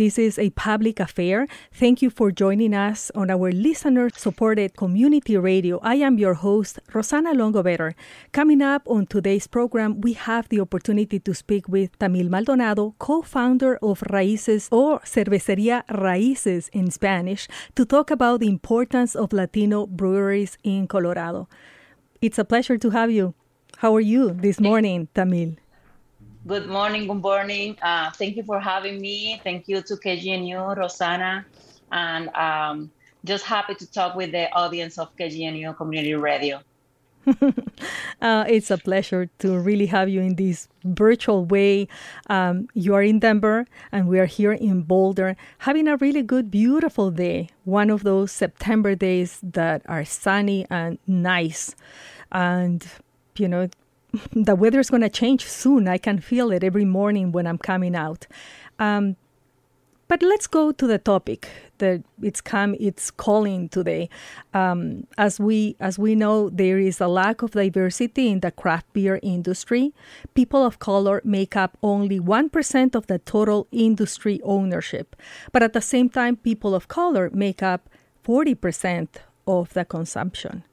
This is a public affair. Thank you for joining us on our listener-supported community radio. I am your host, Rosana Longobetter. Coming up on today's program, we have the opportunity to speak with Tamil Maldonado, co-founder of Raíces, or Cervecería Raíces in Spanish, to talk about the importance of Latino breweries in Colorado. It's a pleasure to have you. How are you this morning, Tamil? Good morning, good morning. Thank you for having me. Thank you to KGNU, Rosana, and just happy to talk with the audience of KGNU Community Radio. It's a pleasure to really have you in this virtual way. You are in Denver, and we are here in Boulder, having a really good, beautiful day. One of those September days that are sunny and nice. And, you know, the weather's going to change soon. I can feel it every morning when I'm coming out. But let's go to the topic that it's calling today. As we know, there is a lack of diversity in the craft beer industry. People of color make up only 1% of the total industry ownership. But at the same time, people of color make up 40% of the consumption.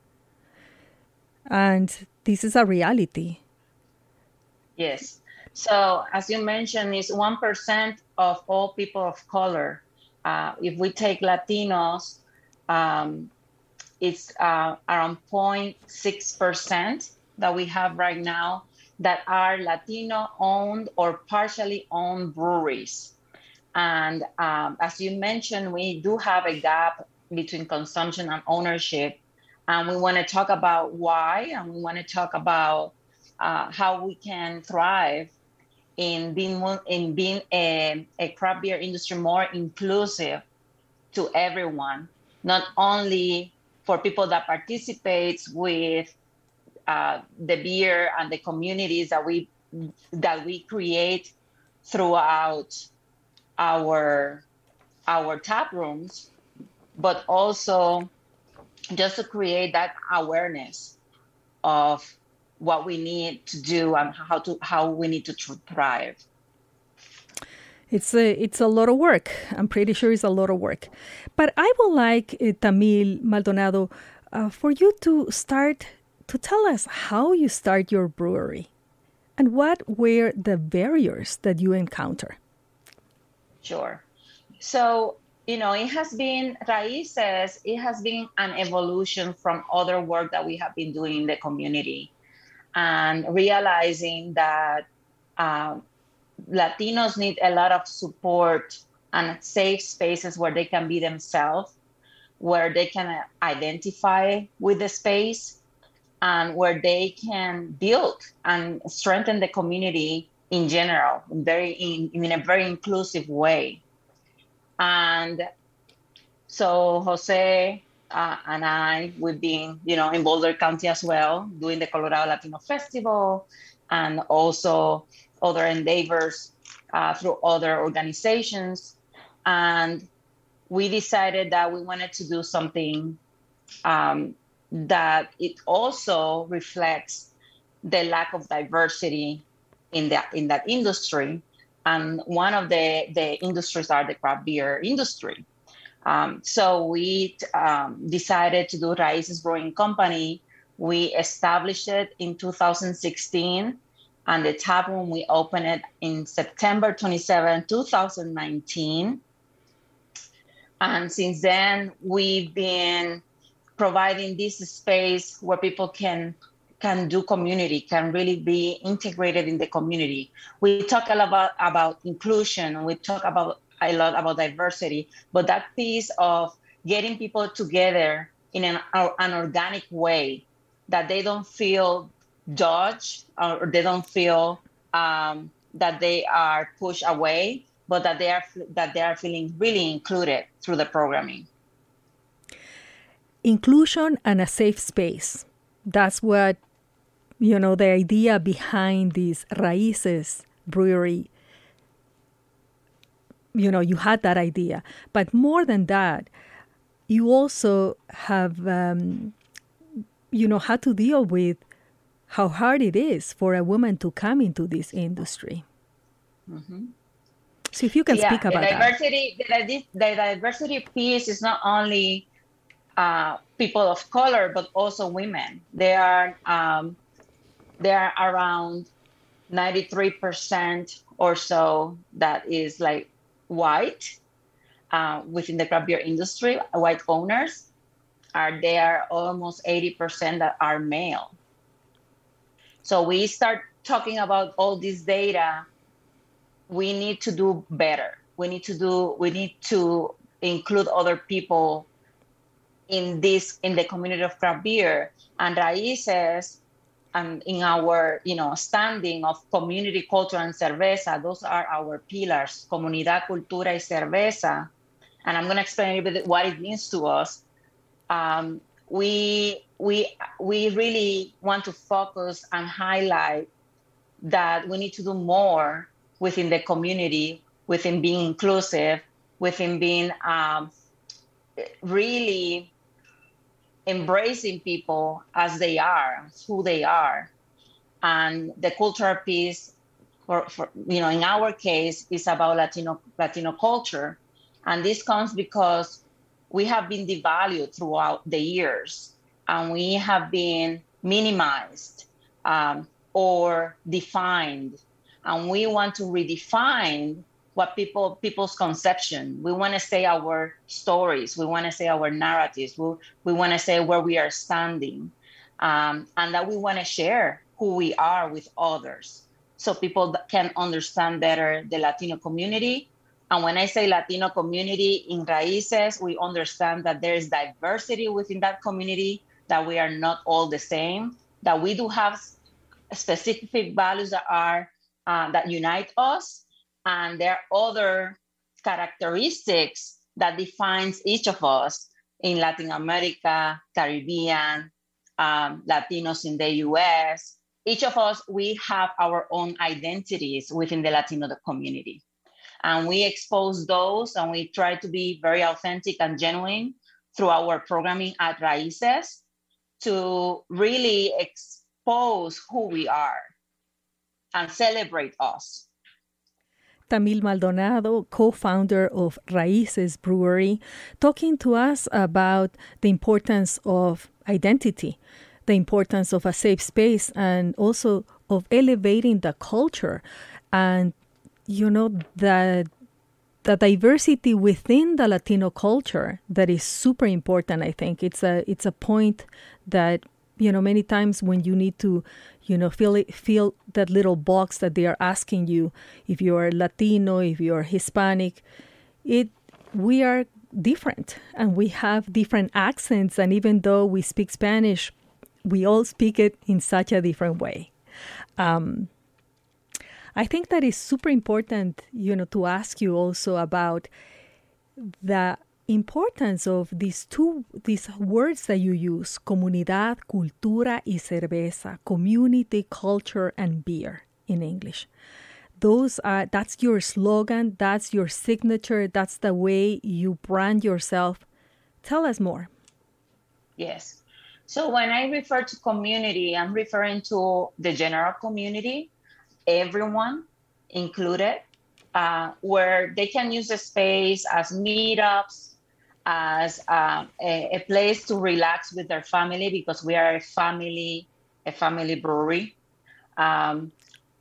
And this is a reality. Yes. So, as you mentioned, it's 1% of all people of color. If we take Latinos, it's around 0.6% that we have right now that are Latino-owned or partially owned breweries. And as you mentioned, we do have a gap between consumption and ownership. And we want to talk about why, and we want to talk about how we can thrive in being a craft beer industry more inclusive to everyone, not only for people that participate with the beer and the communities that we create throughout our tap rooms, but also just to create that awareness of what we need to do and how we need to thrive. It's a lot of work. I'm pretty sure it's a lot of work. But I would like, Tamil Maldonado, for you to start to tell us how you start your brewery and what were the barriers that you encounter. Sure. So, it has been Raíces, it has been an evolution from other work that we have been doing in the community, and realizing that Latinos need a lot of support and safe spaces where they can be themselves, where they can identify with the space, and where they can build and strengthen the community in general, in a very inclusive way. And so Jose and I, we've been, in Boulder County as well, doing the Colorado Latino Festival and also other endeavors through other organizations. And we decided that we wanted to do something that it also reflects the lack of diversity in that industry. And one of the industries are the craft beer industry. So we decided to do Raíces Brewing Company. We established it in 2016, and the tap room, we opened it in September 27, 2019. And since then, we've been providing this space where people can do community, can really be integrated in the community. We talk a lot about inclusion, we talk a lot about diversity, but that piece of getting people together in an organic way, that they don't feel judged or they don't feel that they are pushed away, but that they are feeling really included through the programming. Inclusion and a safe space. That's what, the idea behind this Raíces brewery. You had that idea. But more than that, you also have, had to deal with how hard it is for a woman to come into this industry. Mm-hmm. So if you can speak about the diversity piece is not only people of color, but also women. There are around 93% or so that is like white within the craft beer industry. White owners are there, almost 80% that are male. So we start talking about all this data. We need to do better. We need to include other people in the community of craft beer. And Raíces, and in our standing of community, culture, and cerveza, those are our pillars: comunidad, cultura, y cerveza. And I'm going to explain a little bit what it means to us. We really want to focus and highlight that we need to do more within the community, within being inclusive, within being really embracing people as they are, as who they are. And the cultural piece, for in our case, is about Latino culture. And this comes because we have been devalued throughout the years, and we have been minimized or defined. And we want to redefine what people's conception. We want to say our stories. We want to say our narratives. We want to say where we are standing, and that we want to share who we are with others, so people can understand better the Latino community. And when I say Latino community in Raíces, we understand that there is diversity within that community, that we are not all the same, that we do have specific values that unite us. And there are other characteristics that defines each of us in Latin America, Caribbean, Latinos in the US. Each of us, we have our own identities within the Latino community. And we expose those, and we try to be very authentic and genuine through our programming at Raíces to really expose who we are and celebrate us. Tamil Maldonado, co-founder of Raíces Brewery, talking to us about the importance of identity, the importance of a safe space, and also of elevating the culture. And the diversity within the Latino culture, that is super important. I think it's a point that many times when you need to feel that little box that they are asking you, if you are Latino, if you are Hispanic, we are different, and we have different accents, and even though we speak Spanish, we all speak it in such a different way. I think that is super important, to ask you also about the importance of these words that you use: comunidad, cultura, y cerveza, community, culture, and beer in English. That's your slogan, that's your signature, that's the way you brand yourself. Tell us more. Yes. So when I refer to community, I'm referring to the general community, everyone included, where they can use the space as meetups, as a place to relax with their family, because we are a family brewery, and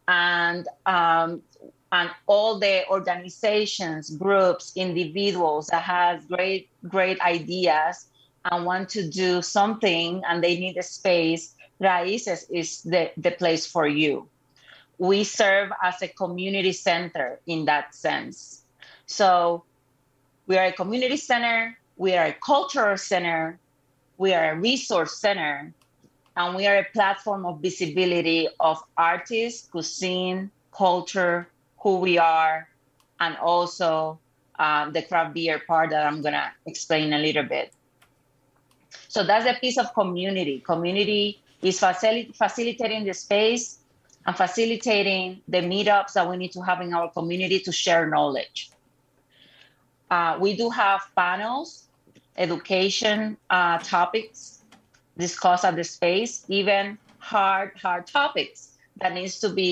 all the organizations, groups, individuals that have great ideas and want to do something and they need a space, Raíces is the place for you. We serve as a community center in that sense. So we are a community center, we are a cultural center, we are a resource center, and we are a platform of visibility of artists, cuisine, culture, who we are, and also the craft beer part that I'm gonna explain a little bit. So that's a piece of community. Community is facilitating the space and facilitating the meetups that we need to have in our community to share knowledge. We do have panels, education topics discussed at the space, even hard topics that needs to be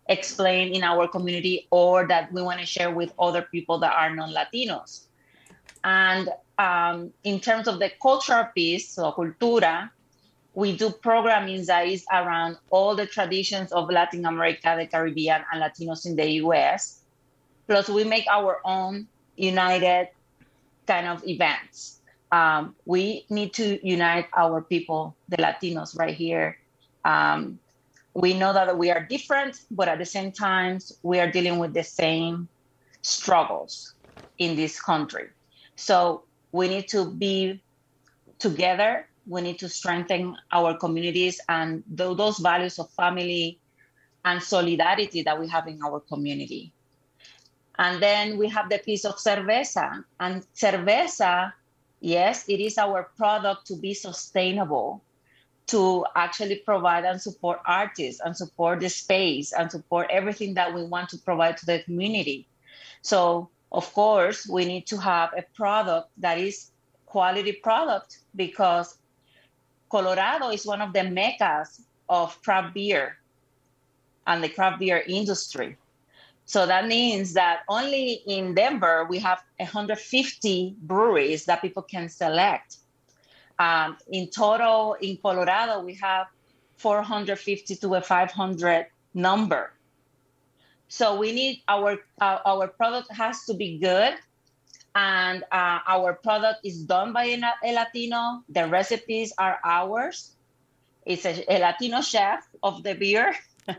explain in our community or that we want to share with other people that are non-Latinos. And in terms of the cultural piece, so cultura, we do programming that is around all the traditions of Latin America, the Caribbean, and Latinos in the US. Plus, we make our own united kind of events. We need to unite our people, the Latinos right here. We know that we are different, but at the same time, we are dealing with the same struggles in this country. So we need to be together. We need to strengthen our communities and those values of family and solidarity that we have in our community. And then we have the piece of cerveza. And cerveza, yes, it is our product to be sustainable, to actually provide and support artists and support the space and support everything that we want to provide to the community. So, of course, we need to have a product that is quality product because Colorado is one of the meccas of craft beer and the craft beer industry. So that means that only in Denver, we have 150 breweries that people can select. In total, in Colorado, we have 450 to a 500 number. So we need our product has to be good, and our product is done by a Latino. The recipes are ours. It's a Latino chef of the beer.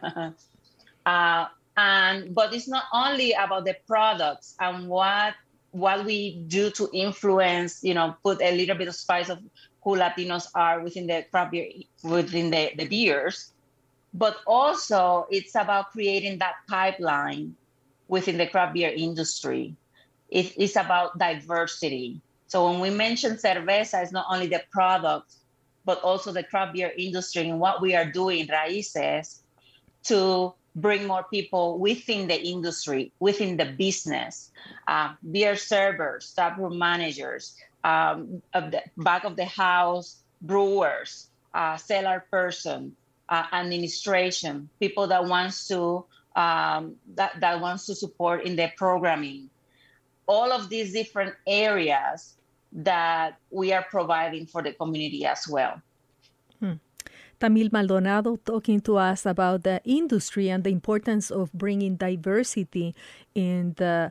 But it's not only about the products and what we do to influence, put a little bit of spice of who Latinos are within the craft beer, within the beers, but also it's about creating that pipeline within the craft beer industry. It's about diversity. So when we mention cerveza, it's not only the product, but also the craft beer industry and what we are doing, Raíces, to bring more people within the industry, within the business, beer servers, taproom managers, of the back of the house brewers, cellar person, administration, people that wants to that wants to support in the programming. All of these different areas that we are providing for the community as well. Tamil Maldonado talking to us about the industry and the importance of bringing diversity in the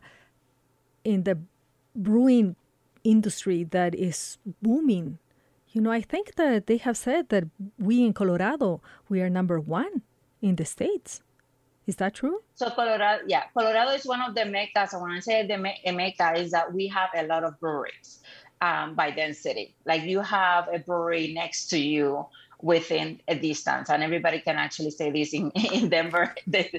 brewing industry that is booming. I think that they have said that we in Colorado, we are number one in the States. Is that true? So Colorado is one of the meccas. And when I say the mecca is that we have a lot of breweries by density. Like you have a brewery next to you within a distance, and everybody can actually say this in Denver.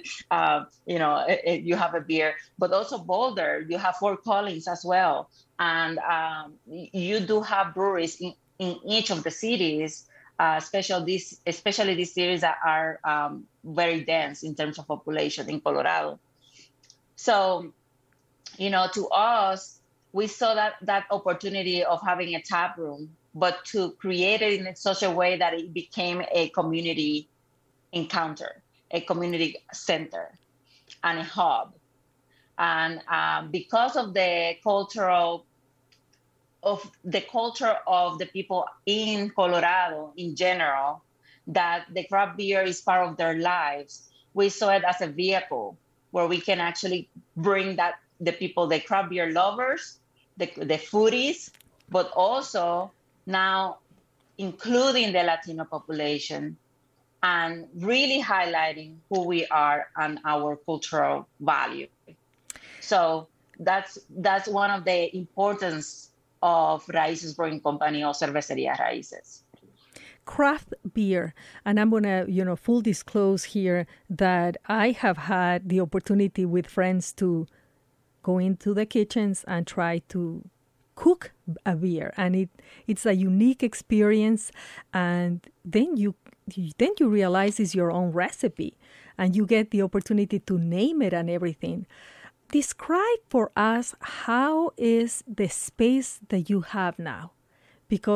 You have a beer, but also Boulder, you have Fort Collins as well, and you do have breweries in each of the cities, especially these cities that are very dense in terms of population in Colorado. So, to us, we saw that opportunity of having a tap room, but to create it in such a way that it became a community encounter, a community center, and a hub. And because of the culture of the people in Colorado in general, that the craft beer is part of their lives, we saw it as a vehicle where we can actually bring the people, the craft beer lovers, the foodies, but also now including the Latino population and really highlighting who we are and our cultural value. So that's one of the importance of Raíces Brewing Company or Cervecería Raíces. Craft beer, and I'm gonna, full disclose here that I have had the opportunity with friends to go into the kitchens and try to cook a beer, and it's a unique experience. And then you realize it's your own recipe, and you get the opportunity to name it and everything. Describe for us how is the space that you have now, because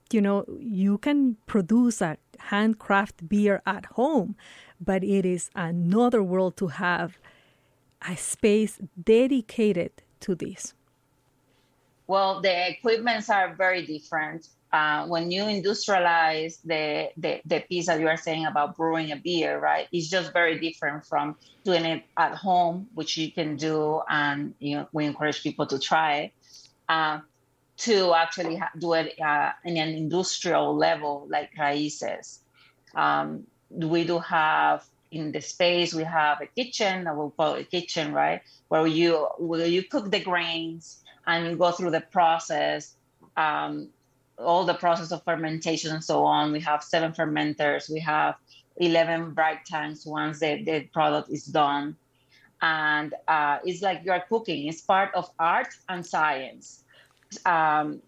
you can produce a handcraft beer at home, but it is another world to have a space dedicated to this. Well, the equipments are very different. When you industrialize the piece that you are saying about brewing a beer, right? It's just very different from doing it at home, which you can do, and we encourage people to try it, to actually do it in an industrial level like Raíces. We do have in the space, we have a kitchen, I will call it a kitchen, right? Where you cook the grains and you go through the process, all the process of fermentation and so on. We have 7 fermenters. We have 11 bright tanks once the product is done. And it's like you're cooking. It's part of art and science. The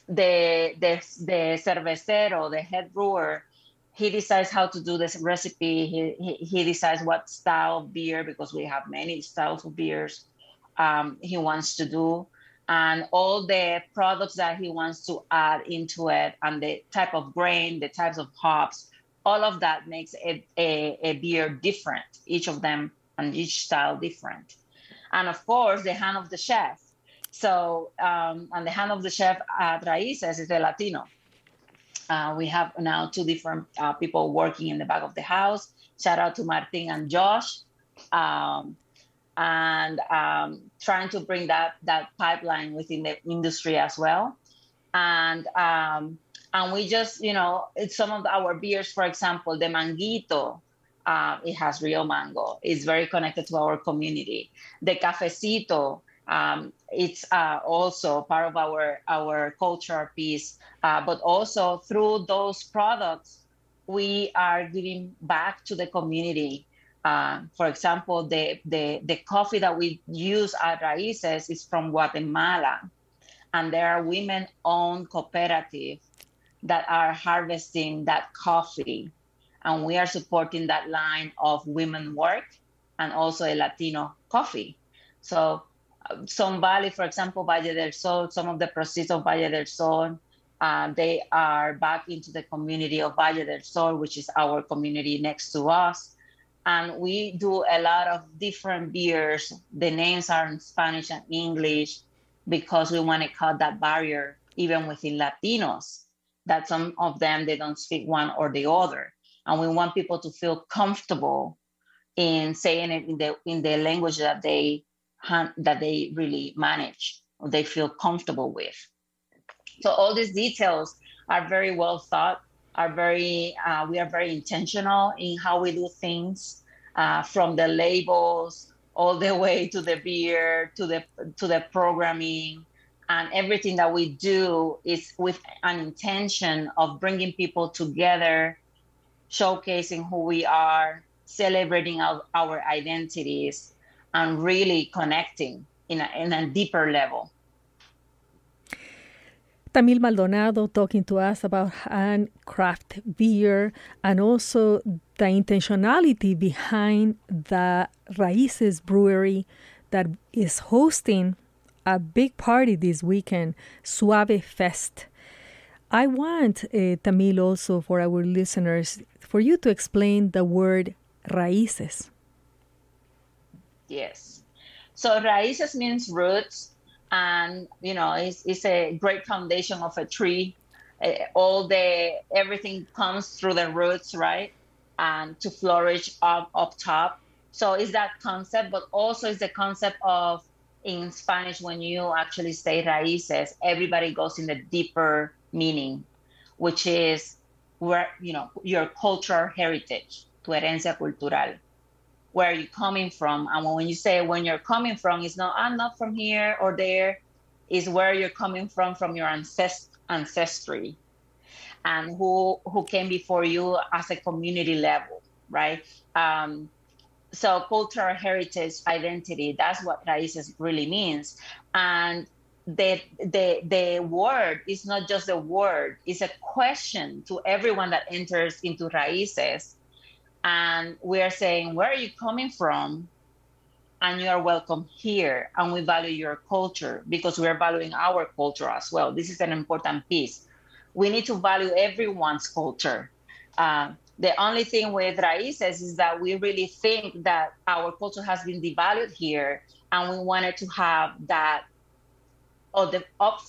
cervecero, the head brewer, he decides how to do this recipe. He decides what style of beer, because we have many styles of beers, he wants to do. And all the products that he wants to add into it, and the type of grain, the types of hops, all of that makes a beer different, each of them and each style different. And of course, the hand of the chef. So, and the hand of the chef at Raíces is a Latino. We have now 2 different people working in the back of the house. Shout out to Martin and Josh. And trying to bring that pipeline within the industry as well. And we just, some of our beers, for example, the Manguito, it has real mango. It's very connected to our community. The Cafecito, it's also part of our cultural piece. But also through those products, we are giving back to the community. For example, the coffee that we use at Raíces is from Guatemala, and there are women-owned cooperatives that are harvesting that coffee, and we are supporting that line of women work and also a Latino coffee. So Son Valley, for example, Valle del Sol, some of the proceeds of Valle del Sol, they are back into the community of Valle del Sol, which is our community next to us. And we do a lot of different beers. The names are in Spanish and English because we want to cut that barrier, even within Latinos, that some of them, they don't speak one or the other. And we want people to feel comfortable in saying it in the language that they really manage, or they feel comfortable with. So all these details are very well thought. We are very intentional in how we do things, from the labels all the way to the beer, to the programming, and everything that we do is with an intention of bringing people together, showcasing who we are, celebrating our identities, and really connecting in a deeper level. Tamil Maldonado talking to us about handcraft beer and also the intentionality behind the Raíces Brewery that is hosting a big party this weekend, Suave Fest. I want, Tamil, also for our listeners, for you to explain the word raíces. Yes. So raíces means roots. And, it's a great foundation of a tree. Everything comes through the roots, right? And to flourish up top. So it's that concept, but also it's the concept of, in Spanish, when you actually say raíces, everybody goes in the deeper meaning, which is where, your cultural heritage, tu herencia cultural. Where are you coming from? And when you say when you're coming from, it's not, I'm not from here or there. It's where you're coming from your ancestry, and who came before you as a community level, right? So cultural heritage, identity, that's what raíces really means. And the word is not just a word, it's a question to everyone that enters into raíces. And we are saying, where are you coming from? And you are welcome here. And we value your culture because we are valuing our culture as well. This is an important piece. we need to value everyone's culture. The only thing with Raíces is that we really think that our culture has been devalued here, and we wanted to have that the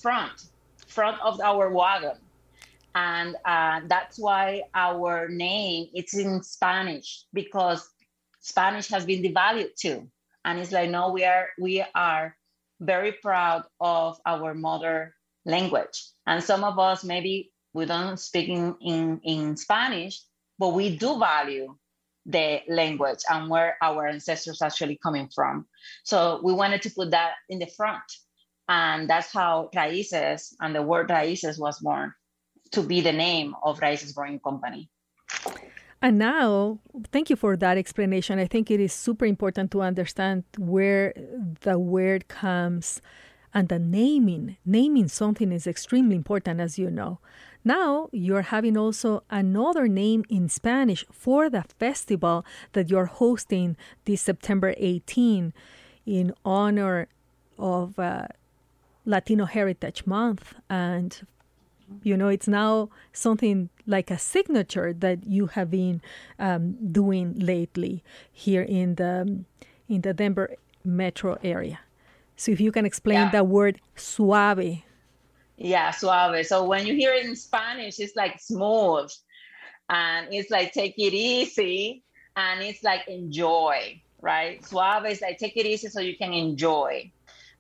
front of our wagon. And that's why our name, it's in Spanish, because Spanish has been devalued too. And it's like, no, we are very proud of our mother language. And some of us, maybe we don't speak in Spanish, but we do value the language and where our ancestors actually coming from. So we wanted to put that in the front. And that's how Raíces and the word Raíces was born, to be the name of Raíces Brewing Company. And now, thank you for that explanation. I think it is super important to understand where the word comes, and the naming. Naming something is extremely important, as you know. Now, you're having also another name in Spanish for the festival that you're hosting this September 18 in honor of Latino Heritage Month. And it's now something like a signature that you have been doing lately here in the Denver metro area. So if you can explain the word suave. Yeah, suave. So when you hear it in Spanish, it's like smooth, and it's like take it easy, and it's like enjoy, right? Suave is like take it easy so you can enjoy.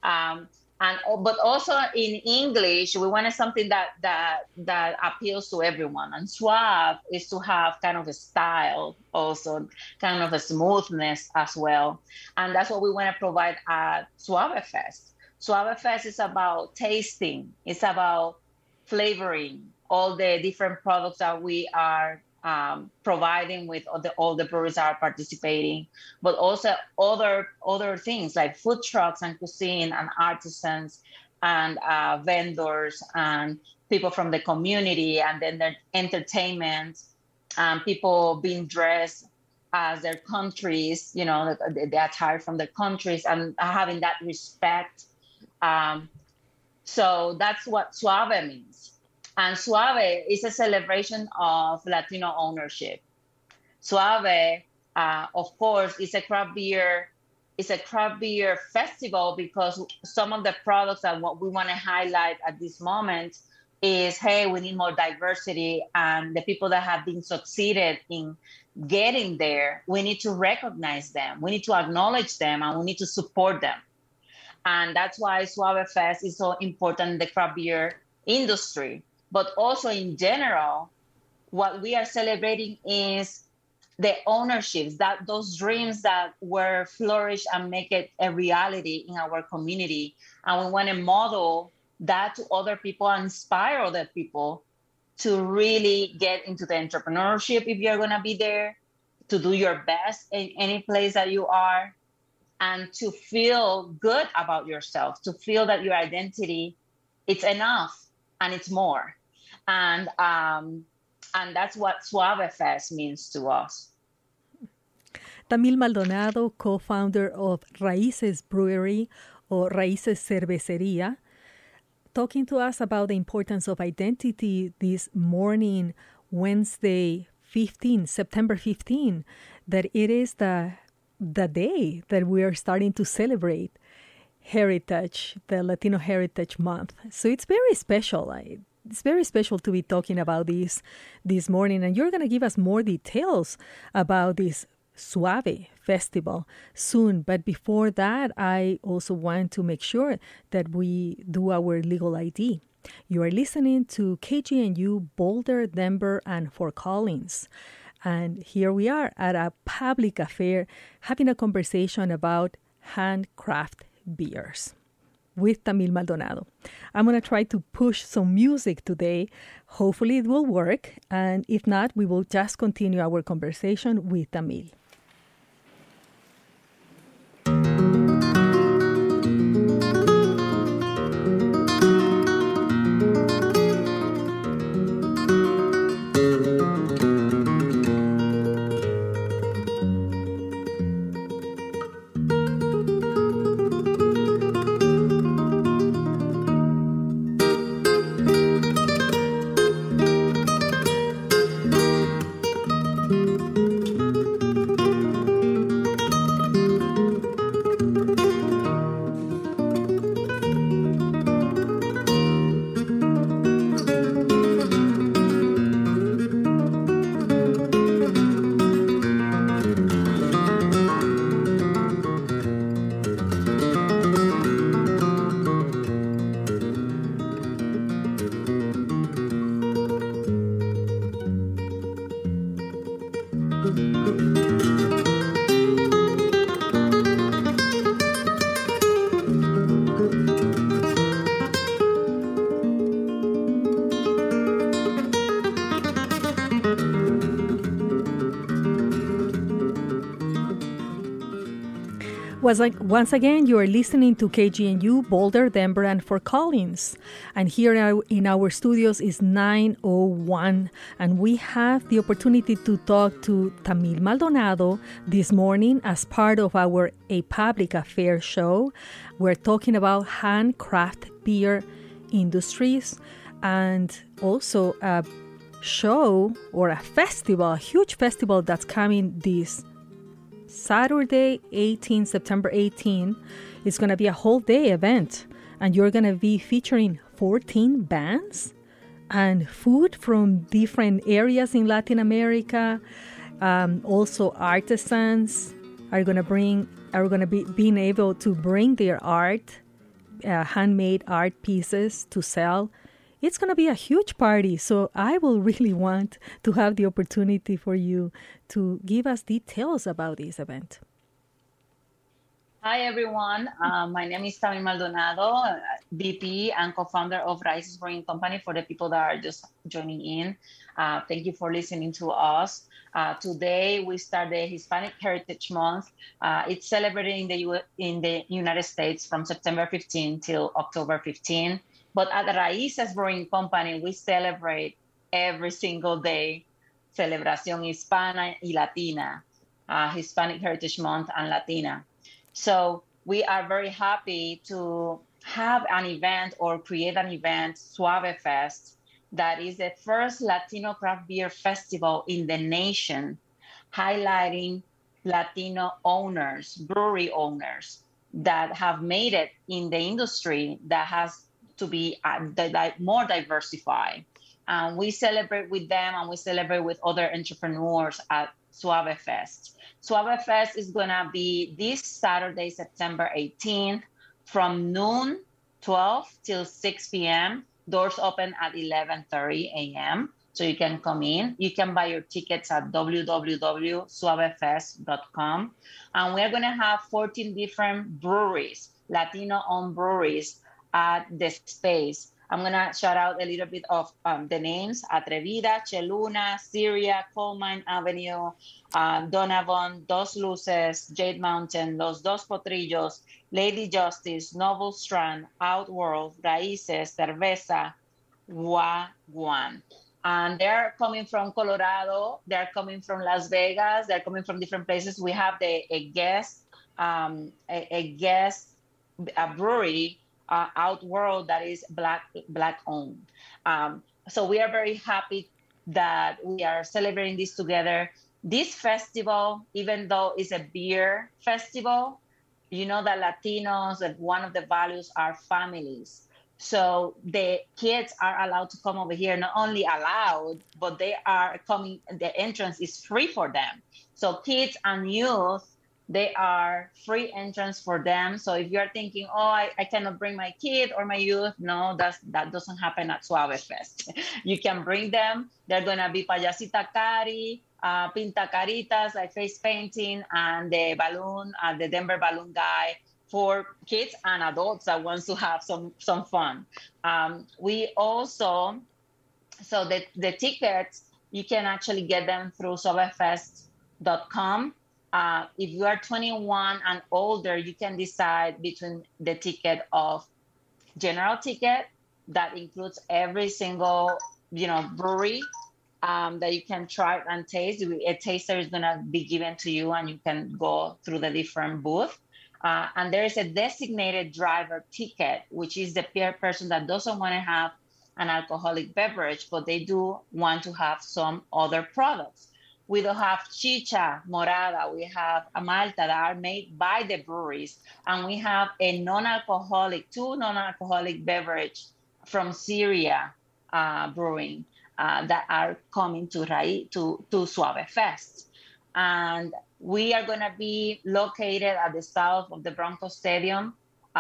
But also in English, we wanted something that appeals to everyone. And suave is to have kind of a style, also kind of a smoothness as well. And that's what we want to provide at Suave Fest. Suave Fest is about tasting. It's about flavoring all the different products that we are providing with all the breweries that are participating, but also other things like food trucks and cuisine and artisans and vendors and people from the community, and then the entertainment, people being dressed as their countries, the attire from their countries, and having that respect. So that's what Suave means. And Suave is a celebration of Latino ownership. Suave, of course, is a craft beer. It's a craft beer festival because some of the products that what we want to highlight at this moment is, hey, we need more diversity, and the people that have been succeeded in getting there, we need to recognize them, we need to acknowledge them, and we need to support them. And that's why Suave Fest is so important in the craft beer industry. But also in general, what we are celebrating is the ownerships, that those dreams that were flourished and make it a reality in our community. And we want to model that to other people and inspire other people to really get into the entrepreneurship if you're going to be there, to do your best in any place that you are, and to feel good about yourself, to feel that your identity, it's enough and it's more. And that's what Suave Fest means to us. Tamil Maldonado, co-founder of Raíces Brewery or Raíces Cervecería, talking to us about the importance of identity this morning, Wednesday 15, September 15, that it is the day that we are starting to celebrate heritage, the Latino Heritage Month. So it's very special. It's very special to be talking about this morning, and you're going to give us more details about this Suave Festival soon. But before that, I also want to make sure that we do our legal ID. You are listening to KGNU Boulder, Denver, and Fort Collins. And here we are at a public affair having a conversation about handcraft beers with Tamil Maldonado. I'm going to try to push some music today. Hopefully it will work. And if not, we will just continue our conversation with Tamil. Once again, you are listening to KGNU, Boulder, Denver, and Fort Collins. And here in our studios is 9:01. And we have the opportunity to talk to Tamil Maldonado this morning as part of our A Public Affairs show. We're talking about handcraft beer industries and also a show or a festival, a huge festival that's coming this Saturday, September 18. It's going to be a whole day event, and you're going to be featuring 14 bands and food from different areas in Latin America. Also, artisans are going to be being able to bring their art, handmade art pieces to sell. It's going to be a huge party, so I will really want to have the opportunity for you to give us details about this event. Hi, everyone. My name is Tamil Maldonado, VP and co-founder of Raíces Brewing Company for the people that are just joining in. Thank you for listening to us. Today, we start the Hispanic Heritage Month. It's celebrated in the United States from September 15 till October 15. But at the Raíces Brewing Company, we celebrate every single day, Celebración Hispana y Latina, Hispanic Heritage Month and Latina. So we are very happy to have an event or create an event, Suave Fest, that is the first Latino craft beer festival in the nation, highlighting Latino owners, brewery owners that have made it in the industry that has to be more diversified. We celebrate with them and we celebrate with other entrepreneurs at Suave Fest. Suave Fest is going to be this Saturday, September 18th, from noon 12 till 6 p.m. Doors open at 11:30 a.m. So you can come in. You can buy your tickets at www.suavefest.com. And we're going to have 14 different breweries, Latino-owned breweries, at the space. I'm going to shout out a little bit of the names: Atrevida, Cheluna, Syria, Coal Mine Avenue, Donovan, Dos Luces, Jade Mountain, Los Dos Potrillos, Lady Justice, Noble Strand, Outworld, Raíces, Cerveza, Wagwan. And they're coming from Colorado, they're coming from Las Vegas, they're coming from different places. We have a brewery, Outworld, that is black owned. So we are very happy that we are celebrating this together. This festival, even though it's a beer festival, you know that Latinos, that one of the values are families. So the kids are allowed to come over here, not only allowed, but they are coming, the entrance is free for them. So kids and youth, they are free entrance for them. So if you're thinking, oh, I cannot bring my kid or my youth, no, that doesn't happen at Suave Fest. You can bring them. They're going to be Payasita Cari, Pinta Caritas, like face painting, and the balloon, the Denver balloon guy for kids and adults that wants to have some fun. We also, so the tickets, you can actually get them through suavefest.com. If you are 21 and older, you can decide between the ticket of general ticket that includes every single, brewery that you can try and taste. A taster is going to be given to you and you can go through the different booths. And there is a designated driver ticket, which is the person that doesn't want to have an alcoholic beverage, but they do want to have some other products. We do have chicha, morada, we have a malta that are made by the breweries, and we have a two non-alcoholic beverage from Syria Brewing that are coming to Suave Fest. And we are going to be located at the south of the Bronco Stadium,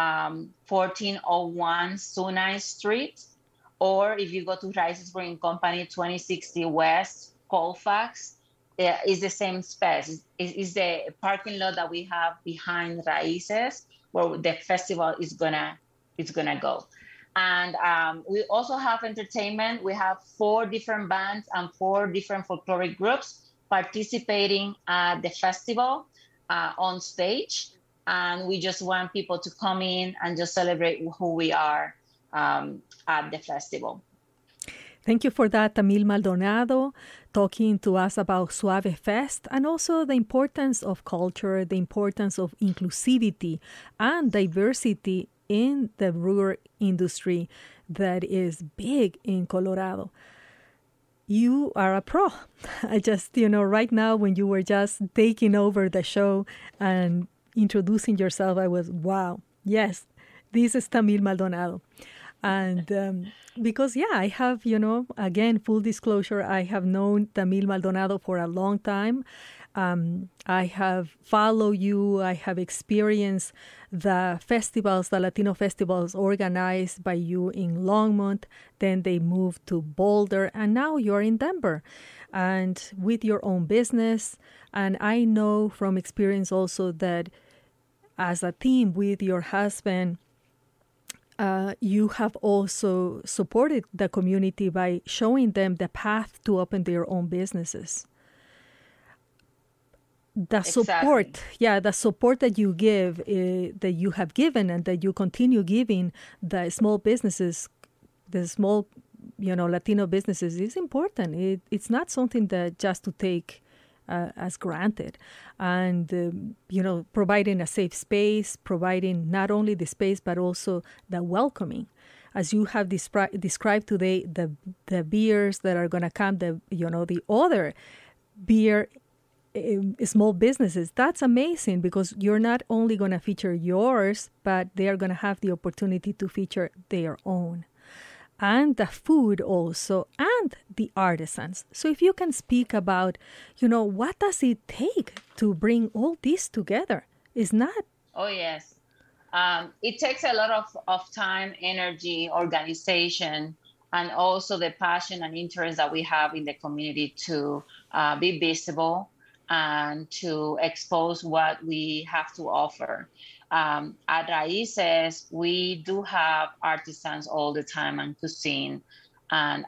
1401 Sunai Street, or if you go to Raíces Brewing Company, 2060 West Colfax, is the same space. Is the parking lot that we have behind Raíces, where the festival is gonna go. And we also have entertainment. We have 4 different bands and 4 different folkloric groups participating at the festival on stage. And we just want people to come in and just celebrate who we are at the festival. Thank you for that, Tamil Maldonado, talking to us about Suave Fest and also the importance of culture, the importance of inclusivity and diversity in the brewer industry that is big in Colorado. You are a pro. I just, right now when you were just taking over the show and introducing yourself, I was, wow, yes, this is Tamil Maldonado. And because, I have, again, full disclosure, I have known Tamil Maldonado for a long time. I have followed you. I have experienced the festivals, the Latino festivals organized by you in Longmont. Then they moved to Boulder, and now you're in Denver and with your own business. And I know from experience also that as a team with your husband, you have also supported the community by showing them the path to open their own businesses. The support, the support that you give, that you have given and that you continue giving the small businesses, the small, Latino businesses is important. It's not something that just to take as granted. And, providing a safe space, providing not only the space, but also the welcoming. As you have described today, the beers that are going to come, the other beer small businesses, that's amazing because you're not only going to feature yours, but they are going to have the opportunity to feature their own. And the food also, and the artisans. So if you can speak about, what does it take to bring all this together? It's not. Oh, yes. It takes a lot of time, energy, organization, and also the passion and interest that we have in the community to be visible and to expose what we have to offer. At Raices, we do have artisans all the time and cuisine, and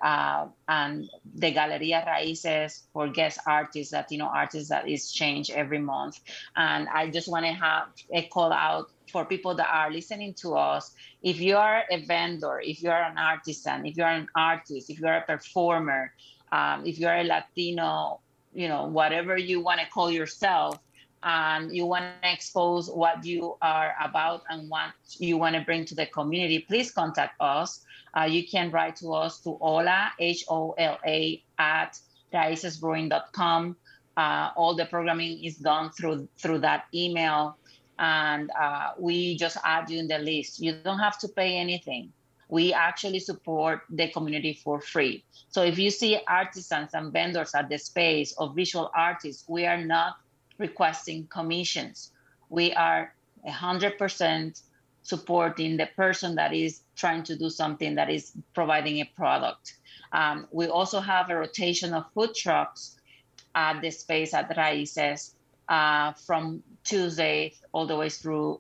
the Galeria Raices for guest artists, Latino artists that is changed every month. And I just want to have a call out for people that are listening to us. If you are a vendor, if you are an artisan, if you are an artist, if you are a performer, if you are a Latino, whatever you want to call yourself, and you want to expose what you are about and what you want to bring to the community, please contact us. You can write to us to Hola, HOLA, at raicesbrewing.com. All the programming is done through that email, and we just add you in the list. You don't have to pay anything. We actually support the community for free. So if you see artisans and vendors at the space of visual artists, we are not requesting commissions. We are 100% supporting the person that is trying to do something, that is providing a product. We also have a rotation of food trucks at the space at Raices from Tuesday all the way through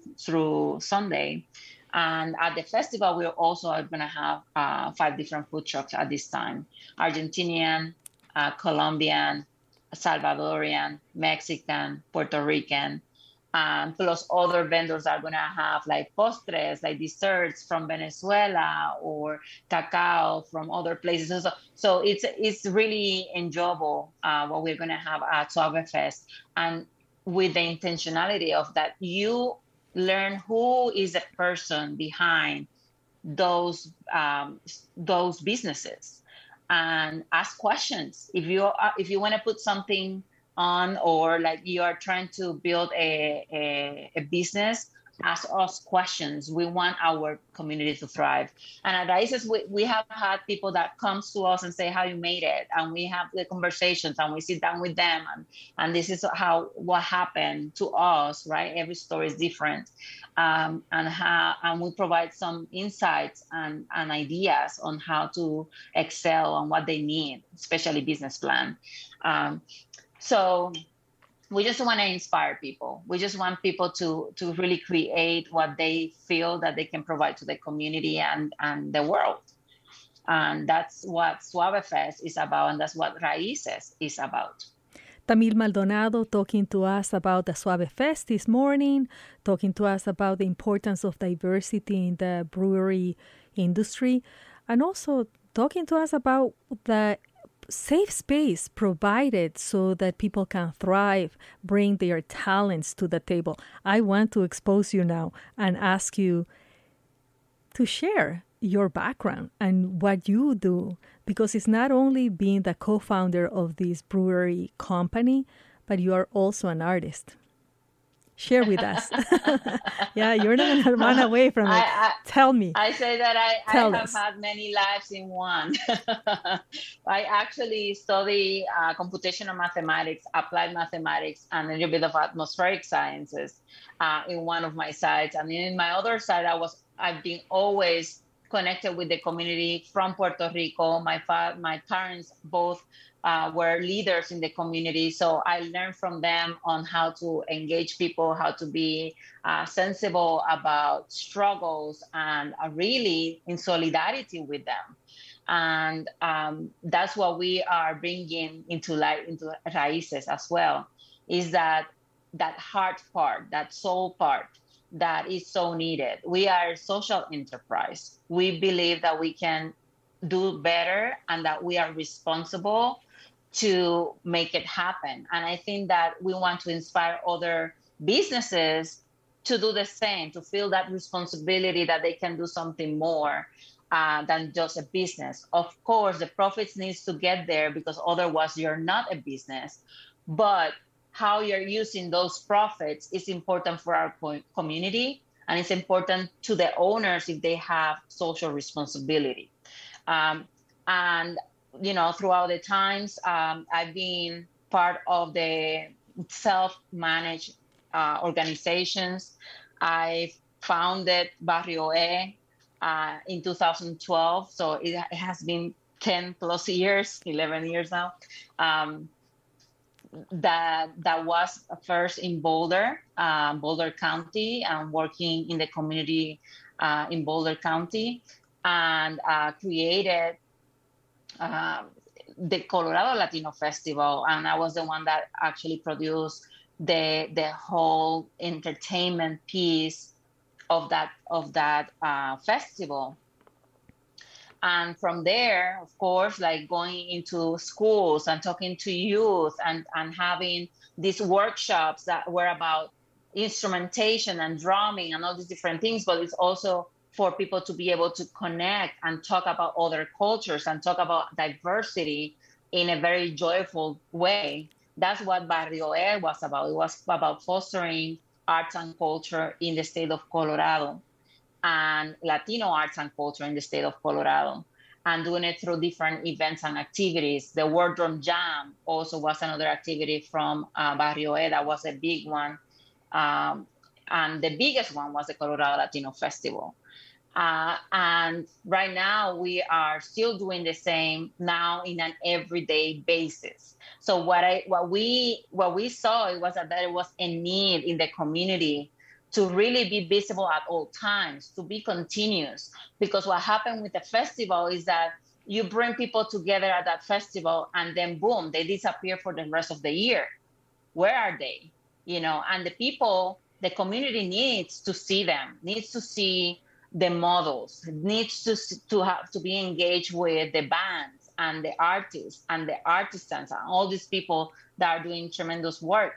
Sunday. And at the festival, we also are going to have 5 different food trucks at this time: Argentinian, Colombian, Salvadorian, Mexican, Puerto Rican, plus other vendors are going to have like postres, like desserts from Venezuela or cacao from other places. So it's really enjoyable what we're going to have at Suave Fest, and with the intentionality of that you learn who is the person behind those businesses, and ask questions. If you want to put something on, or like you are trying to build a business, ask us questions. We want our community to thrive. And at Raices, we have had people that comes to us and say how you made it, and we have the conversations and we sit down with them, and this is what happened to us, right? Every story is different, and we provide some insights and ideas on how to excel and what they need, especially business plan. So we just want to inspire people. We just want people to really create what they feel that they can provide to the community and the world. And that's what Suave Fest is about, and that's what Raices is about. Tamil Maldonado talking to us about the Suave Fest this morning, talking to us about the importance of diversity in the brewery industry, and also talking to us about the safe space provided so that people can thrive, bring their talents to the table. I want to expose you now and ask you to share your background and what you do, because it's not only being the co-founder of this brewery company, but you are also an artist. Share with us. Yeah, you're not going to run away from it. Tell me. I say that I have had many lives in one. I actually study computational mathematics, applied mathematics, and a little bit of atmospheric sciences in one of my sides. And in my other side, I've been always connected with the community from Puerto Rico. My parents both were leaders in the community. So I learned from them on how to engage people, how to be sensible about struggles, and really in solidarity with them. And that's what we are bringing into Raíces as well, is that heart part, that soul part that is so needed. We are a social enterprise. We believe that we can do better and that we are responsible to make it happen. And I think that we want to inspire other businesses to do the same, to feel that responsibility that they can do something more than just a business. Of course, the profits needs to get there, because otherwise you're not a business. But how you're using those profits is important for our community, and it's important to the owners if they have social responsibility. And throughout the times, I've been part of the self-managed organizations. I founded Barrio E in 2012, so it has been 10 plus years, 11 years now. That was first in Boulder County, and working in the community in Boulder County, and created the Colorado Latino Festival. And I was the one that actually produced the whole entertainment piece of that festival. And from there, of course, like going into schools and talking to youth and having these workshops that were about instrumentation and drumming and all these different things, but it's also for people to be able to connect and talk about other cultures and talk about diversity in a very joyful way. That's what Barrio E was about. It was about fostering arts and culture in the state of Colorado, and Latino arts and culture in the state of Colorado, and doing it through different events and activities. The Word Drum Jam also was another activity from Barrio E that was a big one. And the biggest one was the Colorado Latino Festival. And right now we are still doing the same now in an everyday basis. So what we saw was that there was a need in the community to really be visible at all times, to be continuous. Because what happened with the festival is that you bring people together at that festival and then boom, they disappear for the rest of the year. Where are they? And the community needs to see them, needs to see the models, needs to be engaged with the bands and the artists and the artisans and all these people that are doing tremendous work.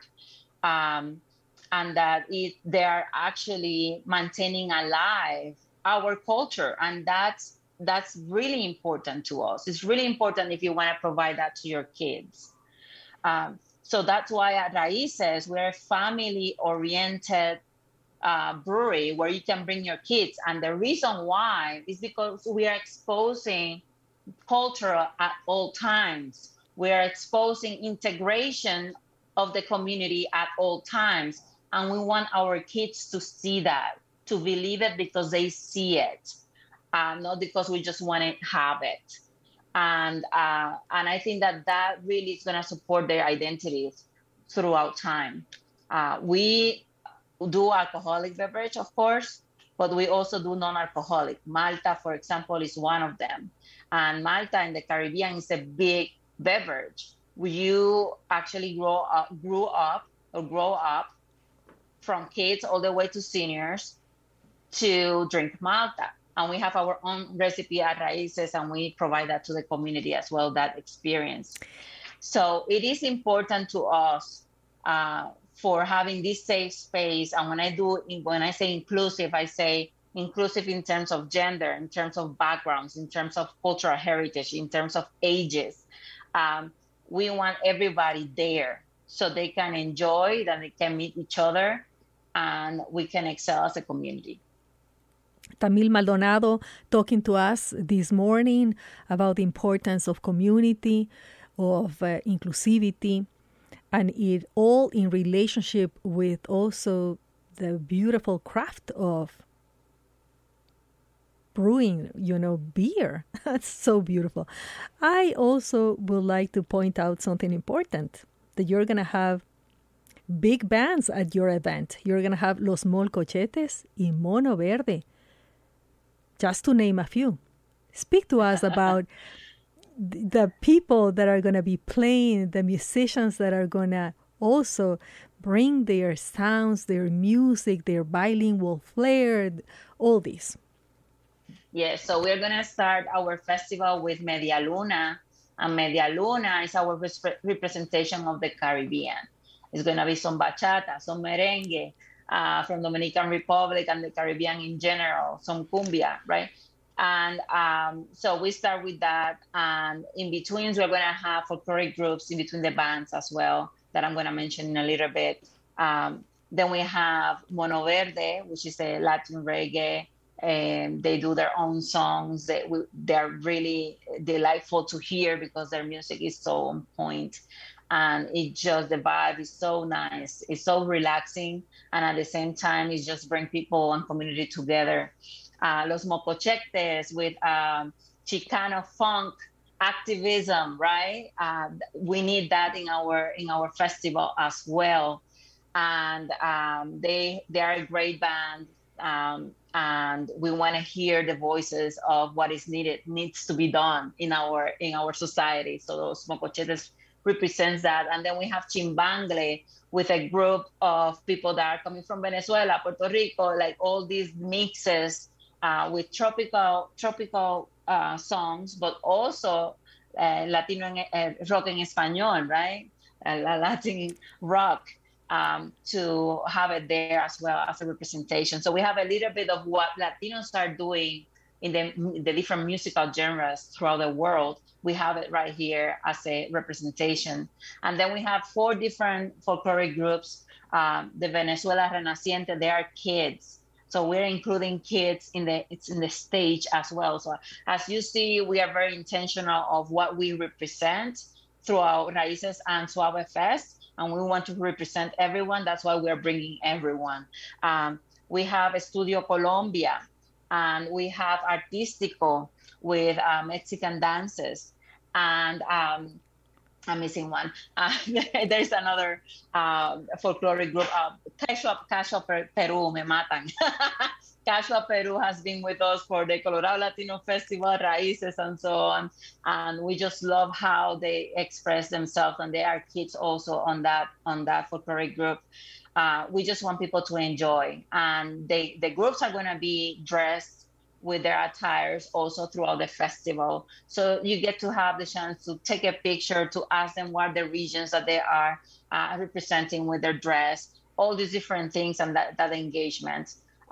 And that they are actually maintaining alive our culture. And that's really important to us. It's really important if you want to provide that to your kids. So that's why at Raíces, we're a family-oriented brewery where you can bring your kids. And the reason why is because we are exposing culture at all times. We are exposing integration of the community at all times. And we want our kids to see that, to believe it because they see it, not because we just want to have it. And I think that really is going to support their identities throughout time. We do alcoholic beverage, of course, but we also do non-alcoholic. Malta, for example, is one of them. And Malta in the Caribbean is a big beverage. you actually grow up from kids all the way to seniors to drink Malta. And we have our own recipe at Raíces, and we provide that to the community as well, that experience. So it is important to us for having this safe space. And when I say inclusive, I say inclusive in terms of gender, in terms of backgrounds, in terms of cultural heritage, in terms of ages. We want everybody there so they can enjoy, that they can meet each other, and we can excel as a community. Tamil Maldonado talking to us this morning about the importance of community, of inclusivity, and it all in relationship with also the beautiful craft of brewing, beer. That's so beautiful. I also would like to point out something important, that you're going to have big bands at your event. You're going to have Los Molcochetes y Mono Verde, just to name a few. Speak to us about the people that are going to be playing, the musicians that are going to also bring their sounds, their music, their bilingual flair, all this. Yes, so we're going to start our festival with Media Luna. And Media Luna is our representation of the Caribbean. It's going to be some bachata, some merengue, from Dominican Republic and the Caribbean in general, some cumbia, right? And so we start with that. And in between, we're going to have folkloric groups in between the bands as well, that I'm going to mention in a little bit. Then we have Mono Verde, which is a Latin reggae. And they do their own songs. They're really delightful to hear because their music is so on point. And the vibe is so nice. It's so relaxing. And at the same time, it just brings people and community together. Los Mocochetes with Chicano funk activism, right? We need that in our festival as well. And they are a great band. And we want to hear the voices of what needs to be done in our society. So those Mocochetes represents that. And then we have Chimbangle with a group of people that are coming from Venezuela, Puerto Rico, like all these mixes with tropical songs, but also Latino rock en español, right? Latin rock. To have it there as well as a representation. So we have a little bit of what Latinos are doing in the different musical genres throughout the world. We have it right here as a representation. And then we have 4 different folkloric groups. The Venezuela Renaciente, they are kids. So we're including kids in the stage as well. So as you see, we are very intentional of what we represent throughout Raíces and Suave Fest. And we want to represent everyone. That's why we're bringing everyone. We have Estudio Colombia, and we have Artístico with Mexican dances. And I'm missing one. There's another folkloric group, Cashua Peru, me matan. Cashua Peru has been with us for the Colorado Latino Festival, Raíces, and so on. And we just love how they express themselves, and they are kids also on that folkloric group. We just want people to enjoy. And the groups are going to be dressed with their attires also throughout the festival. So you get to have the chance to take a picture, to ask them what the regions that they are representing with their dress, all these different things, and that engagement.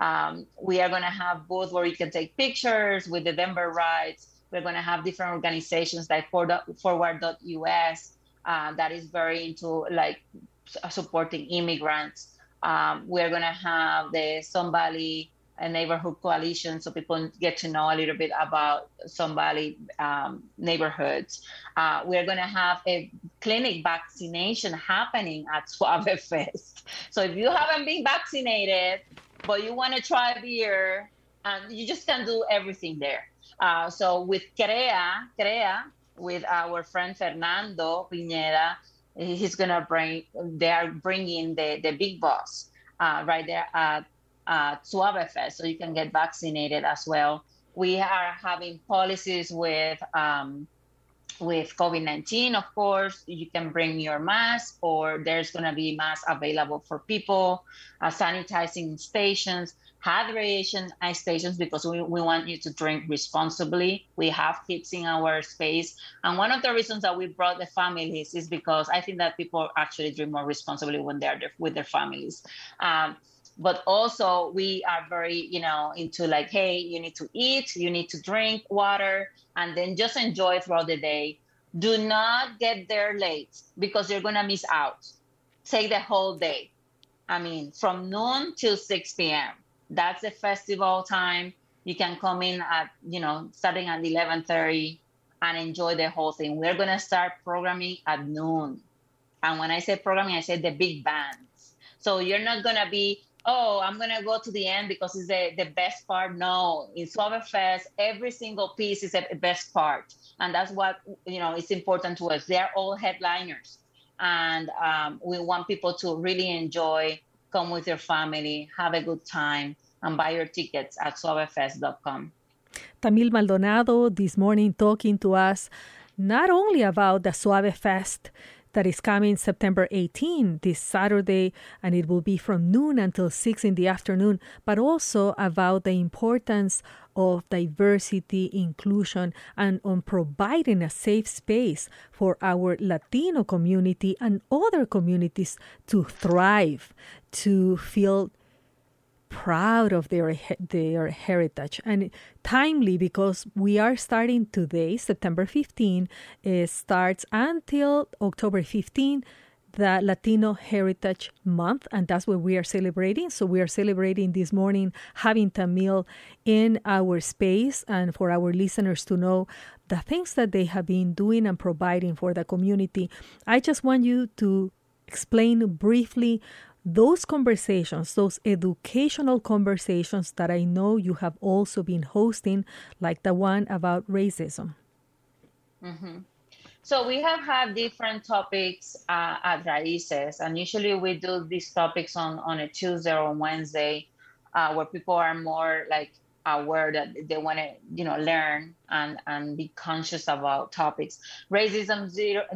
We are going to have booths where you can take pictures with the Denver Rides. We're going to have different organizations like Forward.us that is very into like supporting immigrants. We're going to have the Sun Valley Neighborhood Coalition, so people get to know a little bit about Sun Valley neighborhoods. We're going to have a clinic vaccination happening at Suave Fest. So if you haven't been vaccinated, but you want to try beer, and you just can do everything there. So with CREA, with our friend Fernando Pineda, they are bringing the big boss right there at Suave Fest, so you can get vaccinated as well. We are having policies with with COVID-19, of course, you can bring your mask, or there's going to be masks available for people, sanitizing stations, hydration stations, because we want you to drink responsibly. We have kids in our space. And one of the reasons that we brought the families is because I think that people actually drink more responsibly when they're with their families. But also we are very, into like, hey, you need to eat, you need to drink water, and then just enjoy throughout the day. Do not get there late because you're going to miss out. Take the whole day. I mean, from noon till 6 p.m. That's the festival time. You can come in at, starting at 11:30 and enjoy the whole thing. We're going to start programming at noon. And when I say programming, I say the big bands. So you're not going to be, oh, I'm going to go to the end because it's the best part. No, in Suave Fest, every single piece is the best part. And that's what, it's important to us. They're all headliners. And we want people to really enjoy, come with your family, have a good time, and buy your tickets at suavefest.com. Tamil Maldonado this morning talking to us not only about the Suave Fest that is coming September 18, this Saturday, and it will be from noon until 6 in the afternoon, but also about the importance of diversity, inclusion, and on providing a safe space for our Latino community and other communities to thrive, to feel proud of their heritage. And timely, because we are starting today, September 15, it starts until October 15, the Latino Heritage Month, and that's what we are celebrating. So we are celebrating this morning having Tamil in our space, and for our listeners to know the things that they have been doing and providing for the community. I just want you to explain briefly those conversations, those educational conversations that I know you have also been hosting, like the one about racism. Mm-hmm. So we have had different topics at Raíces, and usually we do these topics on a Tuesday or Wednesday, where people are more like aware that they want to, learn and be conscious about topics. Racism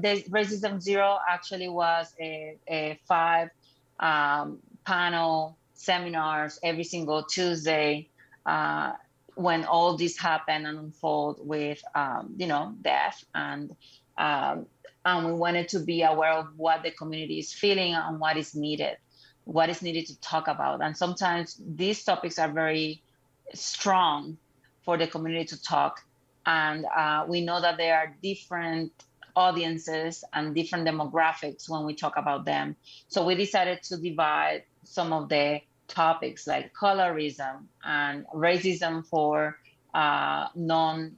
Zero actually was a 5 panel seminars every single Tuesday when all this happen and unfold with, death. And we wanted to be aware of what the community is feeling and what is needed to talk about. And sometimes these topics are very strong for the community to talk. And we know that there are different audiences and different demographics when we talk about them. So we decided to divide some of the topics like colorism and racism for non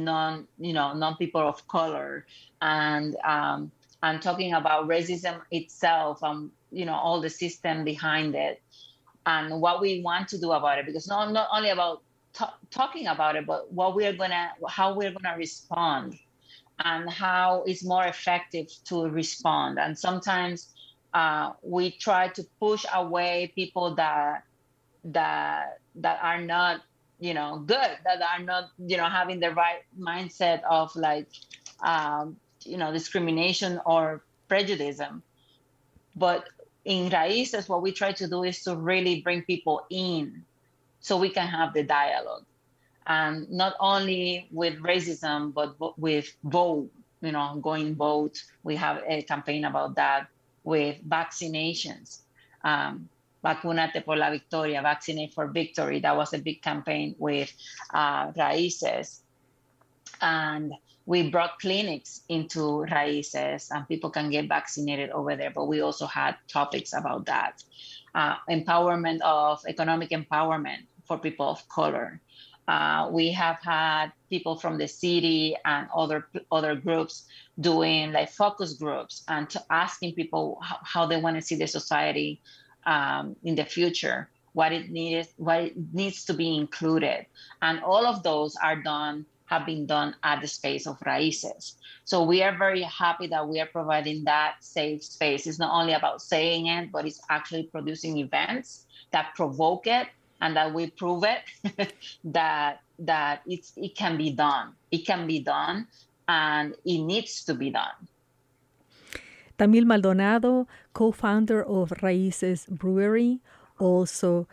people of color, and talking about racism itself, all the system behind it, and what we want to do about it. Because not only about talking about it, but how we're gonna respond, and how it's more effective to respond. And sometimes we try to push away people that are not, good, that are not, having the right mindset of like, discrimination or prejudice. But in Raíces, what we try to do is to really bring people in so we can have the dialogue. And not only with racism, but with vote, going vote. We have a campaign about that with vaccinations. Vacúnate por la victoria, vaccinate for victory. That was a big campaign with Raíces. And we brought clinics into Raíces, and people can get vaccinated over there. But we also had topics about that. Economic empowerment for people of color. We have had people from the city and other groups doing like focus groups and asking people how they want to see the society in the future, what it needs to be included. And all of those have been done at the space of Raíces. So we are very happy that we are providing that safe space. It's not only about saying it, but it's actually producing events that provoke it, and that we prove it that it can be done. It can be done, and it needs to be done. Tamil Maldonado, co-founder of Raíces Brewery, also,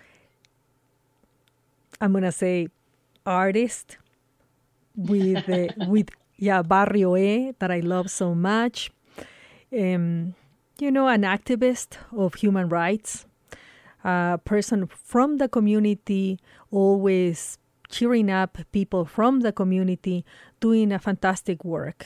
I'm going to say, artist with Barrio E, that I love so much. An activist of human rights, a person from the community, always cheering up people from the community, doing a fantastic work.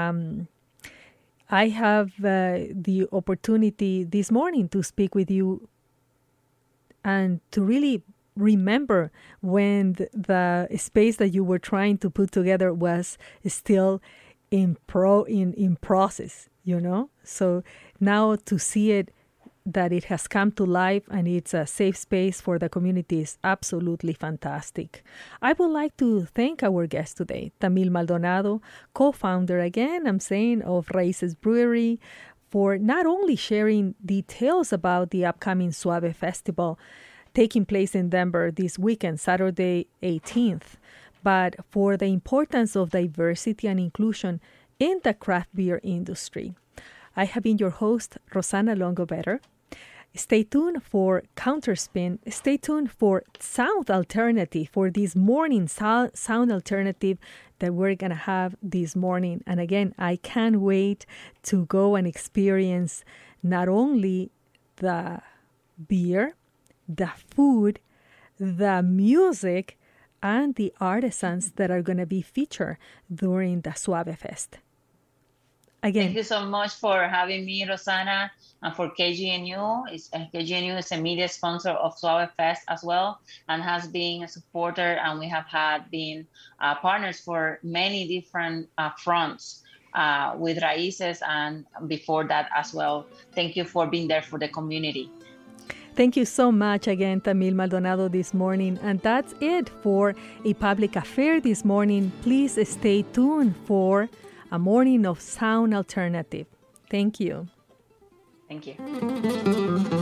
I have the opportunity this morning to speak with you and to really remember when the space that you were trying to put together was still in process, So now to see it, that it has come to life and it's a safe space for the community is absolutely fantastic. I would like to thank our guest today, Tamil Maldonado, co-founder again, of Raíces Brewery, for not only sharing details about the upcoming Suave Festival taking place in Denver this weekend, Saturday 18th, but for the importance of diversity and inclusion in the craft beer industry. I have been your host, Rosana Longo-Better. Stay tuned for Counterspin. Stay tuned for Sound Alternative, for this morning sound alternative that we're going to have this morning. And again, I can't wait to go and experience not only the beer, the food, the music, and the artisans that are going to be featured during the Suave Fest. Again, thank you so much for having me, Rosana, and for KGNU. KGNU is a media sponsor of Suave Fest as well, and has been a supporter, and we have been partners for many different fronts with Raíces and before that as well. Thank you for being there for the community. Thank you so much again, Tamil Maldonado, this morning. And that's it for A Public Affair this morning. Please stay tuned for a morning of sound alternative. Thank you. Thank you.